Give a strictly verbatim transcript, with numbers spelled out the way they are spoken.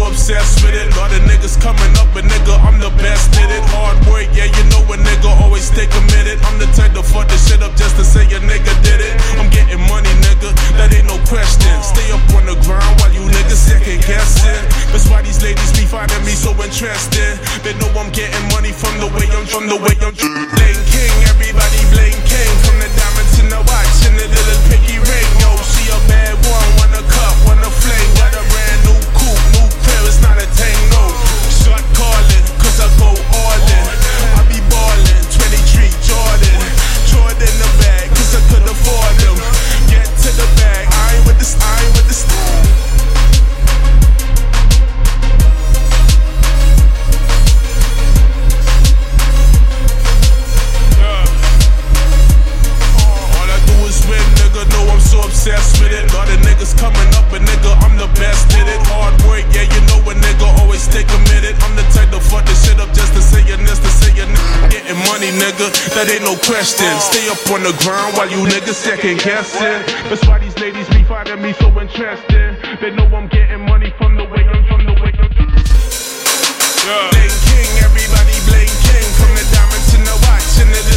so obsessed with it. Lot of niggas coming up, but nigga, I'm the best at it. Hard work, yeah, you know a nigga always stay committed. I'm the type to fuck the shit up just to say a nigga did it. I'm getting money, nigga, that ain't no question. Stay up on the ground while you niggas second guessing. That's why these ladies be finding me so interesting. They know I'm getting money from the way I'm, from the way I'm. Blame King, everybody blame King. From the diamond to the watch and the little piggy ring. Yo, she a bad one, want a cup, want a flame. Got a brand new coupe, new crib, it's not a tango. Shot calling, cause I go all in. I be ballin', twenty-three Jordan. Jordan the bag, cause I could afford them. Get to the bag, I ain't with this, I ain't with this. Obsessed with it, lot of niggas coming up, but nigga, I'm the best at it. Hard work, yeah, you know a nigga always stay committed. I'm the type to fuck this shit up just to say your this, to say your n- Getting money, nigga, that ain't no question. Stay up on the ground while you niggas second guessing. That's why these ladies be finding me so interesting. They know I'm getting money from the way I'm, from the way I'm. Yeah. Blame King, everybody blame King. From the diamond to the watch and the